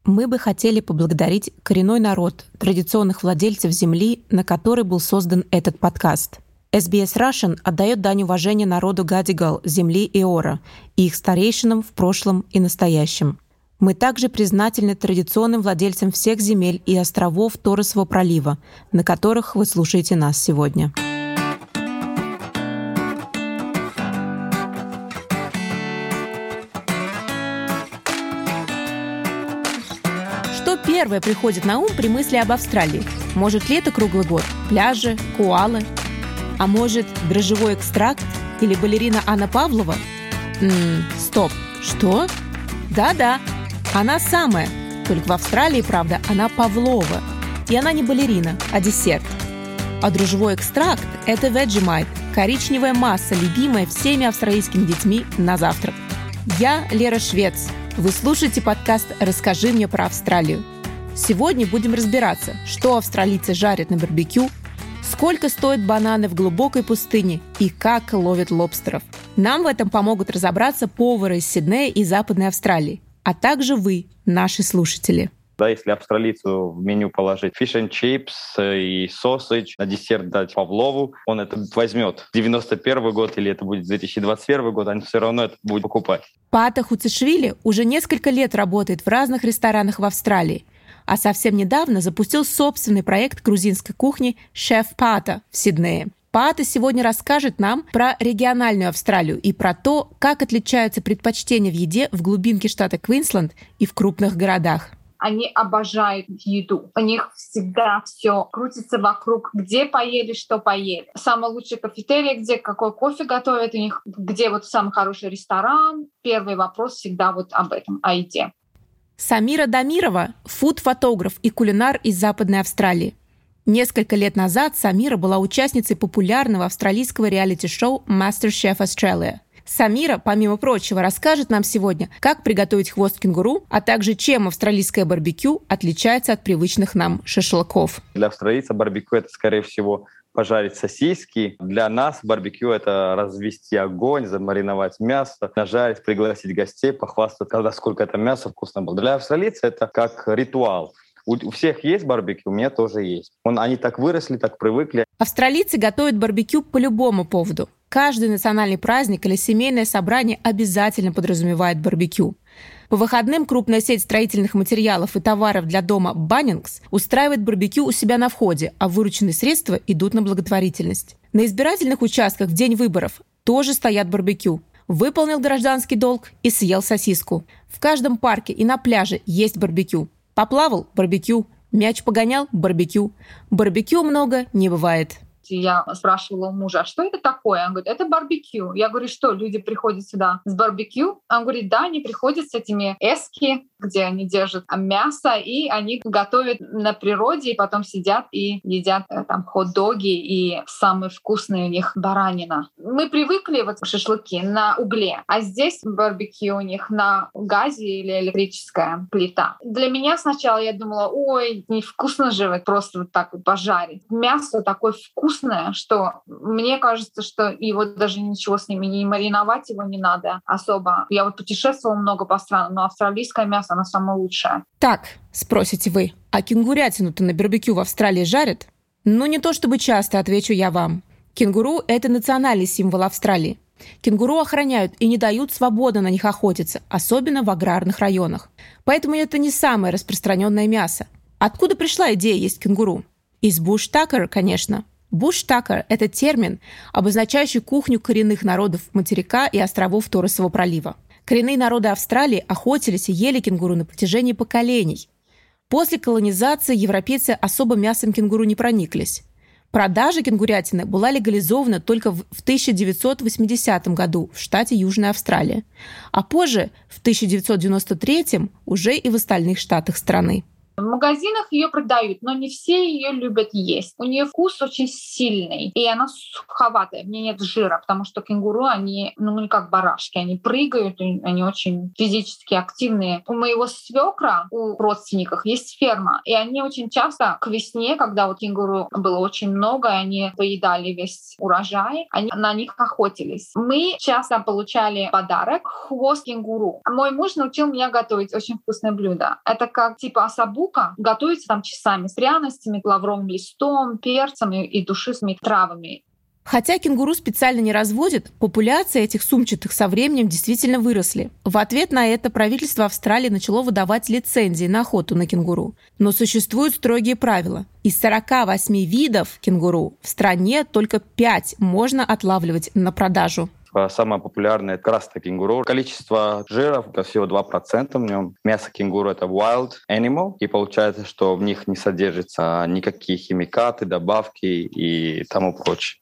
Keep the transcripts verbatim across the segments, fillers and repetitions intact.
Мы бы хотели поблагодарить коренной народ традиционных владельцев земли, на которой был создан этот подкаст. эс би эс Russian отдает дань уважения народу Гадигал, земли Эора и их старейшинам в прошлом и настоящем. Мы также признательны традиционным владельцам всех земель и островов Торресового пролива, на которых вы слушаете нас сегодня. Что первое приходит на ум при мысли об Австралии? Может, лето круглый год, пляжи, коалы? А может, дрожжевой экстракт или балерина Анна Павлова? М-м, стоп, что? Да-да, она самая. Только в Австралии, правда, она Павлова. И она не балерина, а десерт. А дрожжевой экстракт – это Vegemite, коричневая масса, любимая всеми австралийскими детьми на завтрак. Я Лера Швец. Вы слушаете подкаст «Расскажи мне про Австралию». Сегодня будем разбираться, что австралийцы жарят на барбекю, сколько стоят бананы в глубокой пустыне и как ловят лобстеров. Нам в этом помогут разобраться повары из Сиднея и Западной Австралии, а также вы, наши слушатели. Да, если австралийцу в меню положить fish and chips и sausage, на десерт дать Павлову, он это возьмет. девяносто первый год или это будет две тысячи двадцать первый год, он все равно это будет покупать. Пата Хуцишвили уже несколько лет работает в разных ресторанах в Австралии, а совсем недавно запустил собственный проект грузинской кухни «Шеф Пата» в Сиднее. Пата сегодня расскажет нам про региональную Австралию и про то, как отличаются предпочтения в еде в глубинке штата Квинсленд и в крупных городах. Они обожают еду. У них всегда все крутится вокруг, где поели, что поели. Самая лучшая кафетерия, где какой кофе готовят у них, где вот самый хороший ресторан. Первый вопрос всегда вот об этом, о еде. Самира Дамирова – фуд-фотограф и кулинар из Западной Австралии. Несколько лет назад Самира была участницей популярного австралийского реалити-шоу MasterChef Australia. Самира, помимо прочего, расскажет нам сегодня, как приготовить хвост кенгуру, а также чем австралийское барбекю отличается от привычных нам шашлыков. Для австралийца барбекю — это, скорее всего, пожарить сосиски. Для нас барбекю — это развести огонь, замариновать мясо, нажарить, пригласить гостей, похвастаться, когда сколько это мясо вкусно было. Для австралийца это как ритуал. У всех есть барбекю, у меня тоже есть. Он, они так выросли, так привыкли. Австралийцы готовят барбекю по любому поводу. Каждый национальный праздник или семейное собрание обязательно подразумевает барбекю. По выходным крупная сеть строительных материалов и товаров для дома Bunnings устраивает барбекю у себя на входе, а вырученные средства идут на благотворительность. На избирательных участках в день выборов тоже стоят барбекю. Выполнил гражданский долг и съел сосиску. В каждом парке и на пляже есть барбекю. Поплавал – барбекю. Мяч погонял – барбекю. Барбекю много не бывает. Я спрашивала у мужа, а что это такое? Он говорит, это барбекю. Я говорю, что люди приходят сюда с барбекю? Он говорит, да, они приходят с этими эски, где они держат мясо, и они готовят на природе, и потом сидят и едят там хот-доги, и самые вкусные у них баранина. Мы привыкли вот шашлыки на угле, а здесь барбекю у них на газе или электрическая плита. Для меня сначала я думала, ой, невкусно же вот просто вот так вот пожарить. Мясо такое вкусное, что мне кажется, что его даже ничего с ними не мариновать его не надо особо. Я вот путешествовала много по странам, но австралийское мясо, оно самое лучшее. Так, спросите вы, а кенгурятину-то на барбекю в Австралии жарят? Ну, не то чтобы часто, отвечу я вам. Кенгуру — это национальный символ Австралии. Кенгуру охраняют и не дают свободно на них охотиться, особенно в аграрных районах. Поэтому это не самое распространенное мясо. Откуда пришла идея есть кенгуру? Из буш-такер, конечно. Буш-такер – это термин, обозначающий кухню коренных народов материка и островов Торресового пролива. Коренные народы Австралии охотились и ели кенгуру на протяжении поколений. После колонизации европейцы особо мясом кенгуру не прониклись. Продажа кенгурятины была легализована только в тысяча девятьсот восьмидесятом году в штате Южная Австралия, а позже, в тысяча девятьсот девяносто третьем, уже и в остальных штатах страны. В магазинах ее продают, но не все ее любят есть. У нее вкус очень сильный, и она суховатая, в ней нет жира, потому что кенгуру, они, ну, не как барашки, они прыгают, они очень физически активные. У моего свекра, у родственников есть ферма, и они очень часто к весне, когда вот кенгуру было очень много, и они поедали весь урожай, они на них охотились. Мы часто получали подарок — хвост кенгуру. Мой муж научил меня готовить очень вкусное блюдо. Это как типа осабука, готовится там часами с пряностями, лавровым листом, перцем и, и душистыми травами. Хотя кенгуру специально не разводят, популяции этих сумчатых со временем действительно выросли. В ответ на это правительство Австралии начало выдавать лицензии на охоту на кенгуру. Но существуют строгие правила. Из сорока восьми видов кенгуру в стране только пять можно отлавливать на продажу. Самое популярное — это краста кенгуру. Количество жиров — это всего два процента в нем. Мясо кенгуру — это wild animal, и получается, что в них не содержится никакие химикаты, добавки и тому прочее.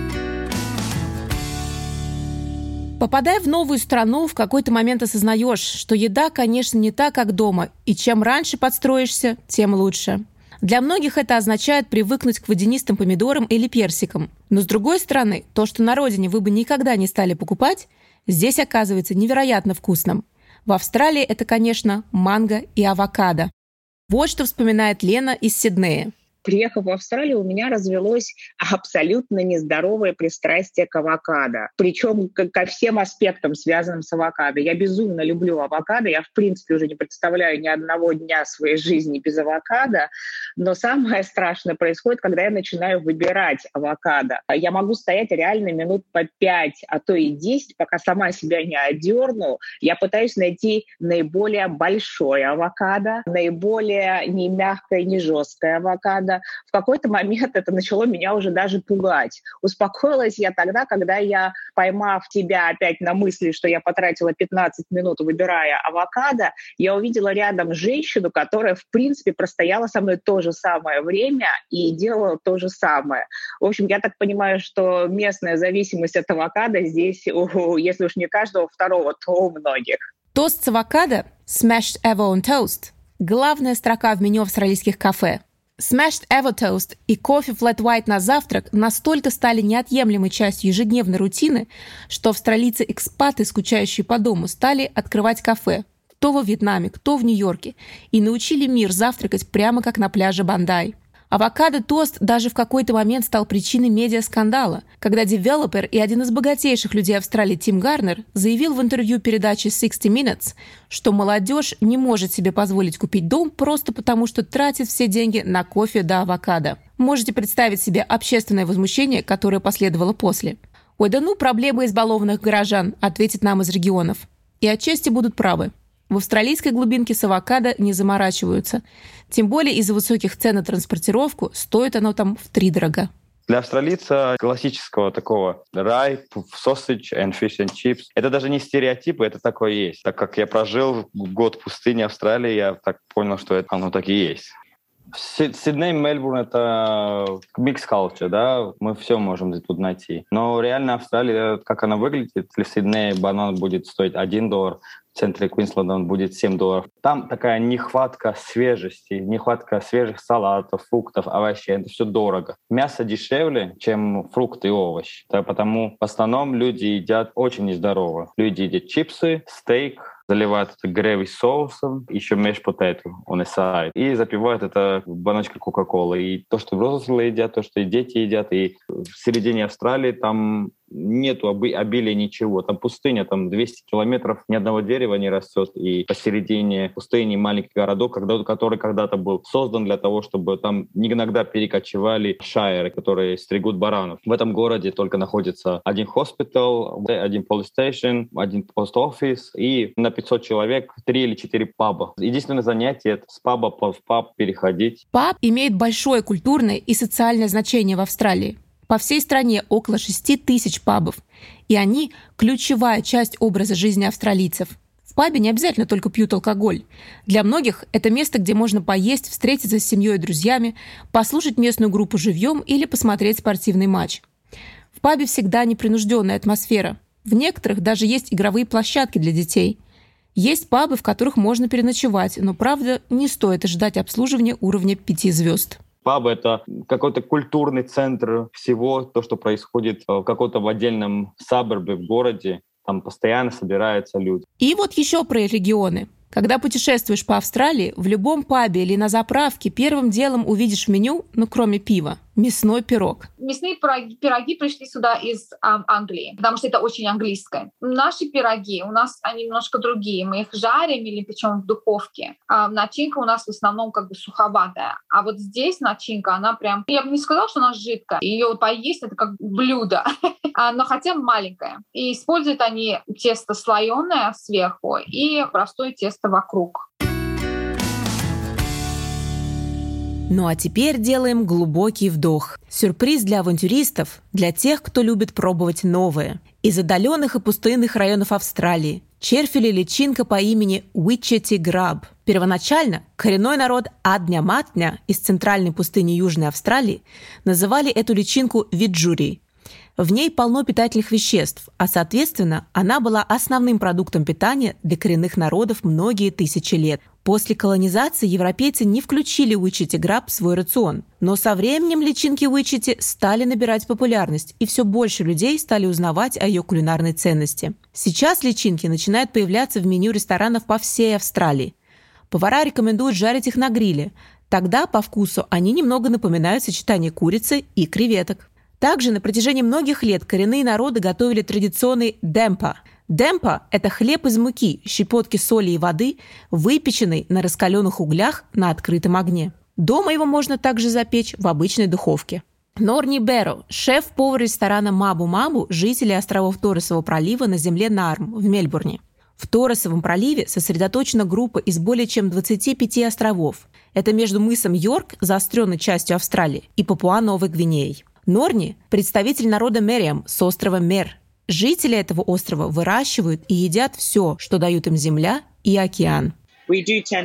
Попадая в новую страну, в какой-то момент осознаешь, что еда, конечно, не та, как дома, и чем раньше подстроишься, тем лучше. Для многих это означает привыкнуть к водянистым помидорам или персикам. Но с другой стороны, то, что на родине вы бы никогда не стали покупать, здесь оказывается невероятно вкусным. В Австралии это, конечно, манго и авокадо. Вот что вспоминает Лена из Сиднея. Приехав в Австралию, у меня развелось абсолютно нездоровое пристрастие к авокадо. Причем ко всем аспектам, связанным с авокадо. Я безумно люблю авокадо. Я, в принципе, уже не представляю ни одного дня своей жизни без авокадо. Но самое страшное происходит, когда я начинаю выбирать авокадо. Я могу стоять реально минут по пять, а то и десять, пока сама себя не одерну. Я пытаюсь найти наиболее большое авокадо, наиболее не мягкое, не жесткое авокадо. В какой-то момент это начало меня уже даже пугать. Успокоилась я тогда, когда я, поймав себя опять на мысли, что я потратила пятнадцать минут, выбирая авокадо, я увидела рядом женщину, которая, в принципе, простояла со мной то же самое время и делала то же самое. В общем, я так понимаю, что местная зависимость от авокадо здесь, если уж не каждого второго, то у многих. Тост с авокадо – Smashed Evo on Toast – главная строка в меню австралийских кафе. Smashed Evo Toast и кофе Flat White на завтрак настолько стали неотъемлемой частью ежедневной рутины, что австралийцы-экспаты, скучающие по дому, стали открывать кафе. Кто во Вьетнаме, кто в Нью-Йорке. И научили мир завтракать прямо как на пляже Бандай. Авокадо-тост даже в какой-то момент стал причиной медиаскандала, когда девелопер и один из богатейших людей Австралии Тим Гарнер заявил в интервью передачи sixty minutes, что молодежь не может себе позволить купить дом просто потому, что тратит все деньги на кофе да авокадо. Можете представить себе общественное возмущение, которое последовало после. «Ой, да ну, проблемы избалованных горожан», ответит нам из регионов. И отчасти будут правы. В австралийской глубинке с авокадо не заморачиваются. Тем более из-за высоких цен на транспортировку стоит оно там втридорога. Для австралийца классического такого ripe, sausage and fish and chips — это даже не стереотипы, это такое есть. Так как я прожил год в пустыне Австралии, я так понял, что это, оно так и есть. Сидней, Мельбурн — это mix culture, да, мы все можем тут найти. Но реально Австралия, как она выглядит, если в Сиднее банан будет стоить один доллар, в центре Квинсленда он будет семь долларов. Там такая нехватка свежести, нехватка свежих салатов, фруктов, овощей. Это все дорого. Мясо дешевле, чем фрукты и овощи. Да, потому в основном люди едят очень нездорово. Люди едят чипсы, стейк, заливают это грейви соусом, еще mashed potato on the side, и запивают это баночкой Кока-Колы. И то, что взрослые едят, то, что и дети едят, и в середине Австралии там нету обилия ничего. Там пустыня, там двести километров, ни одного дерева не растет. И посередине пустыни маленький городок, который когда-то был создан для того, чтобы там иногда перекочевали шайеры, которые стригут баранов. В этом городе только находится один хоспитал, один police station, один пост-офис и на пятьсот человек три или четыре паба. Единственное занятие — это с паба в паб переходить. Паб имеет большое культурное и социальное значение в Австралии. По всей стране около шести тысяч пабов, и они – ключевая часть образа жизни австралийцев. В пабе не обязательно только пьют алкоголь. Для многих это место, где можно поесть, встретиться с семьей и друзьями, послушать местную группу живьем или посмотреть спортивный матч. В пабе всегда непринужденная атмосфера. В некоторых даже есть игровые площадки для детей. Есть пабы, в которых можно переночевать, но, правда, не стоит ожидать обслуживания уровня пяти звезд. Паб — это какой-то культурный центр всего, то, что происходит в каком-то в отдельном сабербе в городе. Там постоянно собираются люди. И вот еще про регионы. Когда путешествуешь по Австралии, в любом пабе или на заправке первым делом увидишь в меню, ну кроме пива, мясной пирог. Мясные пироги, пироги пришли сюда из а, Англии, потому что это очень английское. Наши пироги, у нас они немножко другие. Мы их жарим или печем в духовке. А начинка у нас в основном как бы суховатая. А вот здесь начинка, она прям... Я бы не сказала, что она жидкая. Ее вот поесть — это как блюдо, но хотя маленькое. И используют они тесто слоеное сверху и простое тесто вокруг. Ну а теперь делаем глубокий вдох. Сюрприз для авантюристов, для тех, кто любит пробовать новое. Из отдаленных и пустынных районов Австралии черфили личинка по имени Уичети Граб. Первоначально коренной народ Адня-Матня из центральной пустыни Южной Австралии называли эту личинку виджури. В ней полно питательных веществ, а, соответственно, она была основным продуктом питания для коренных народов многие тысячи лет. После колонизации европейцы не включили Уичети Граб в свой рацион, но со временем личинки Уичети стали набирать популярность, и все больше людей стали узнавать о ее кулинарной ценности. Сейчас личинки начинают появляться в меню ресторанов по всей Австралии. Повара рекомендуют жарить их на гриле. Тогда по вкусу они немного напоминают сочетание курицы и креветок. Также на протяжении многих лет коренные народы готовили традиционный демпа. Демпа – это хлеб из муки, щепотки соли и воды, выпеченный на раскаленных углях на открытом огне. Дома его можно также запечь в обычной духовке. Норни Берро – шеф-повар ресторана Мабу-Мабу, жителей островов Торресового пролива на земле Нарм в Мельбурне. В Торресовом проливе сосредоточена группа из более чем двадцати пяти островов. Это между мысом Йорк, заостренной частью Австралии, и Папуа-Новой Гвинеей. Норни – представитель народа Мериам с острова Мер. Жители этого острова выращивают и едят все, что дают им земля и океан. В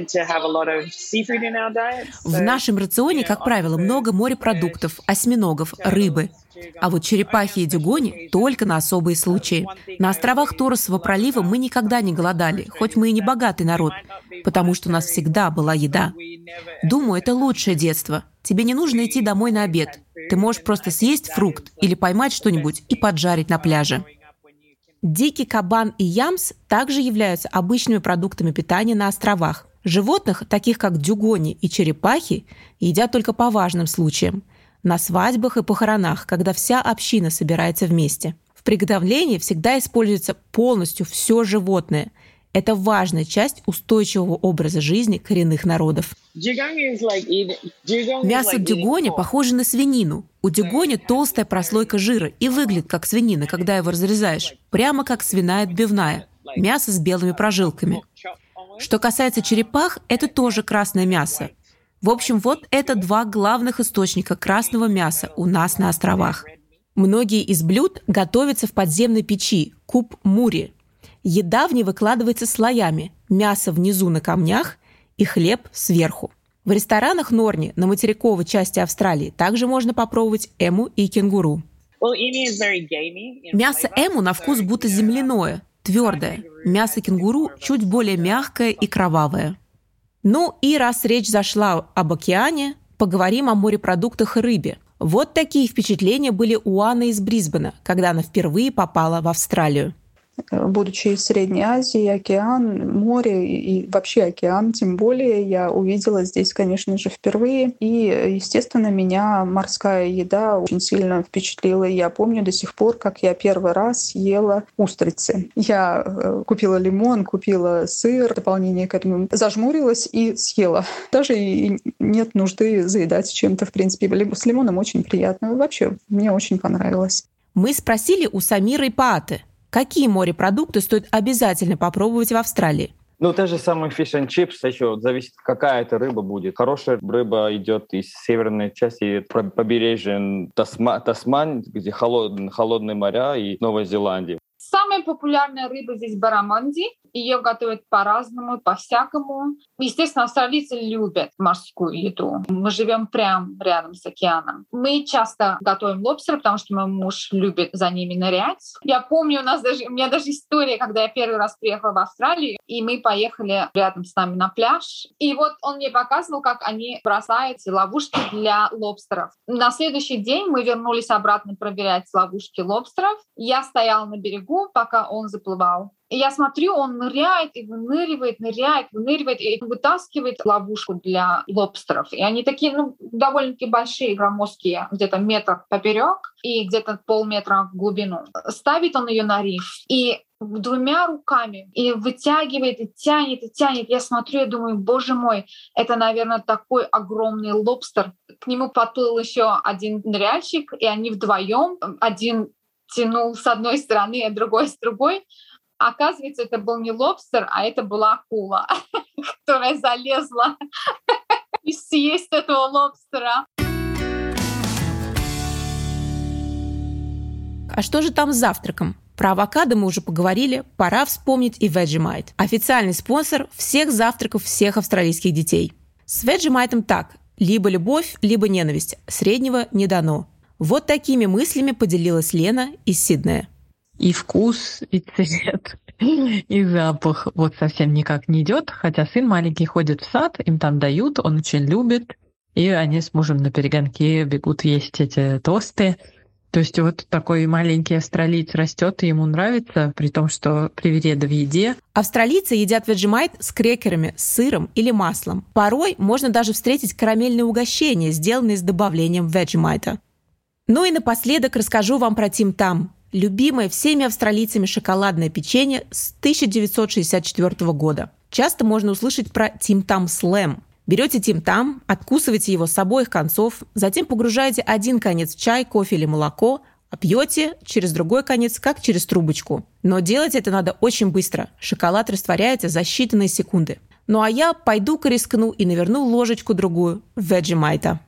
нашем рационе, как правило, много морепродуктов, осьминогов, рыбы. А вот черепахи и дюгони только на особые случаи. На островах Торресового пролива мы никогда не голодали, хоть мы и не богатый народ, потому что у нас всегда была еда. Думаю, это лучшее детство. Тебе не нужно идти домой на обед. Ты можешь просто съесть фрукт или поймать что-нибудь и поджарить на пляже. Дикий кабан и ямс также являются обычными продуктами питания на островах. Животных, таких как дюгони и черепахи, едят только по важным случаям. На свадьбах и похоронах, когда вся община собирается вместе. В приготовлении всегда используется полностью все животное. Это важная часть устойчивого образа жизни коренных народов. Мясо дюгони похоже на свинину. У дюгони толстая прослойка жира и выглядит как свинина, когда его разрезаешь. Прямо как свиная отбивная. Мясо с белыми прожилками. Что касается черепах, это тоже красное мясо. В общем, вот это два главных источника красного мяса у нас на островах. Многие из блюд готовятся в подземной печи – куп-мури. Еда в ней выкладывается слоями, мясо внизу на камнях и хлеб сверху. В ресторанах Норни на материковой части Австралии также можно попробовать эму и кенгуру. Мясо эму на вкус будто земляное, твердое. Мясо кенгуру чуть более мягкое и кровавое. Ну и раз речь зашла об океане, поговорим о морепродуктах и рыбе. Вот такие впечатления были у Анны из Брисбена, когда она впервые попала в Австралию. Будучи из Средней Азии, океан, море и вообще океан, тем более, я увидела здесь, конечно же, впервые. И, естественно, меня морская еда очень сильно впечатлила. Я помню до сих пор, как я первый раз ела устрицы. Я купила лимон, купила сыр, в дополнение к этому зажмурилась и съела. Даже и нет нужды заедать чем-то, в принципе. С лимоном очень приятно. Вообще, мне очень понравилось. Мы спросили у Самиры Пааты, какие морепродукты стоит обязательно попробовать в Австралии? Ну, те же самые fish and chips, еще зависит, какая это рыба будет. Хорошая рыба идет из северной части побережья Тасма, Тасмань, где холод, холодные моря, и Новой Зеландии. Самый Самая популярная рыба здесь барраманди. Ее готовят по-разному, по-всякому. Естественно, австралийцы любят морскую еду. Мы живем прямо рядом с океаном. Мы часто готовим лобстер, потому что мой муж любит за ними нырять. Я помню, у нас даже, у меня даже история, когда я первый раз приехала в Австралию, и мы поехали рядом с нами на пляж. И вот он мне показывал, как они бросают ловушки для лобстеров. На следующий день мы вернулись обратно проверять ловушки лобстеров. Я стояла на берегу, пока он заплывал. И я смотрю, он ныряет и выныривает, ныряет, выныривает и вытаскивает ловушку для лобстеров. И они такие, ну, довольно-таки большие, громоздкие, где-то метр поперек и где-то полметра в глубину. Ставит он ее на риф и двумя руками и вытягивает, и тянет, и тянет. Я смотрю и думаю, боже мой, это, наверное, такой огромный лобстер. К нему подплыл еще один ныряльщик, и они вдвоем, один тянул с одной стороны, а другой с другой. Оказывается, это был не лобстер, а это была акула, которая залезла и съесть этого лобстера. А что же там с завтраком? Про авокадо мы уже поговорили, пора вспомнить и Vegemite. Официальный спонсор всех завтраков всех австралийских детей. С Vegemite так, либо любовь, либо ненависть, среднего не дано. Вот такими мыслями поделилась Лена из Сиднея. И вкус, и цвет, и запах вот совсем никак не идет. Хотя сын маленький ходит в сад, им там дают, он очень любит. И они с мужем на перегонке бегут есть эти тосты. То есть вот такой маленький австралиец растет, и ему нравится, при том, что привереда в еде. Австралийцы едят Vegemite с крекерами, с сыром или маслом. Порой можно даже встретить карамельные угощения, сделанные с добавлением Vegemite. Ну и напоследок расскажу вам про Тим Там. Любимое всеми австралийцами шоколадное печенье с тысяча девятьсот шестьдесят четвёртого года. Часто можно услышать про Тим Там Слэм. Берете Тим Там, откусываете его с обоих концов, затем погружаете один конец в чай, кофе или молоко, а пьете через другой конец, как через трубочку. Но делать это надо очень быстро. Шоколад растворяется за считанные секунды. Ну а я пойду-ка рискну и наверну ложечку-другую Vegemite.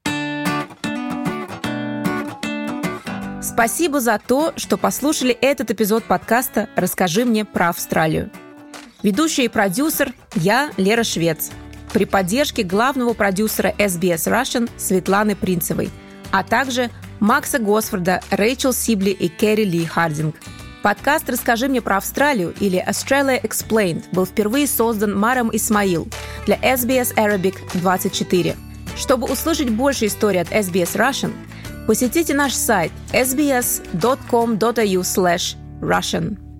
Спасибо за то, что послушали этот эпизод подкаста «Расскажи мне про Австралию». Ведущая и продюсер я, Лера Швец, при поддержке главного продюсера эс би эс Russian Светланы Принцевой, а также Макса Госфорда, Рэйчел Сибли и Кэрри Ли Хардинг. Подкаст «Расскажи мне про Австралию» или Australia Explained был впервые создан Маром Исмаил для эс би эс Arabic двадцать четыре. Чтобы услышать больше историй от эс би эс Russian, посетите наш сайт эс би эс точка ком точка эй ю слэш Russian.